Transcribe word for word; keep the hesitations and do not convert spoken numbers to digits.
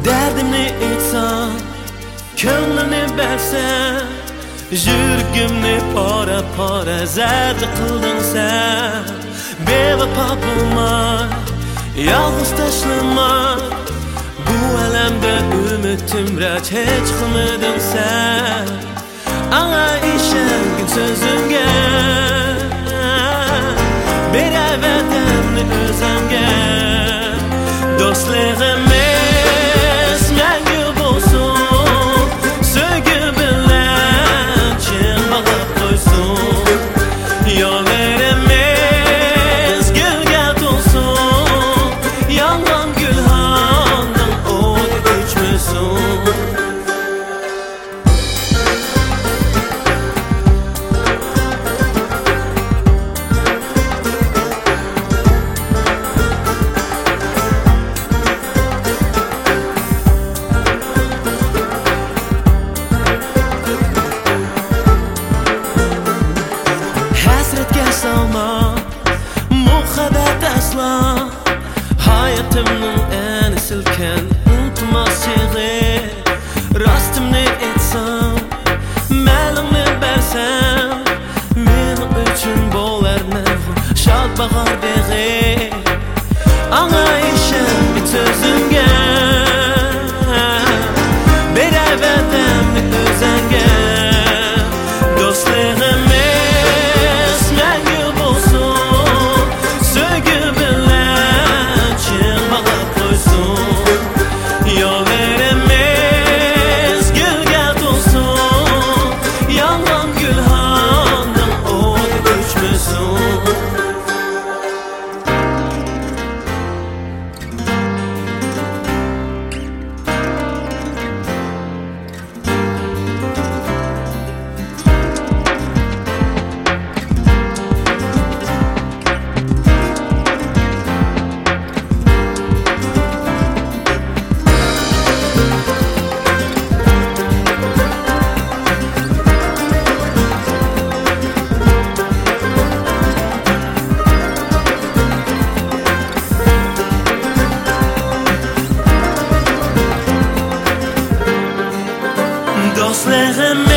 Derdimni aytsam, ko'nglimni bersam, yuragimni pora pora zarda qilding sen. Bevafo bo'lma, yolg'iz tashlama. Bu alamda ümitimra hech qilmading sen. Anga ishongin so'zimga, beraverdim o'zimga. Do'stligim hayatımın en silken unutmaz şeyi. Rastımni etsem, ma'lumni bersem, mening uchun bo'larmi shod bahor beg'i. Anga ishonib so'zimga, beraverdim o'zingga. Do'stligim Dostlarım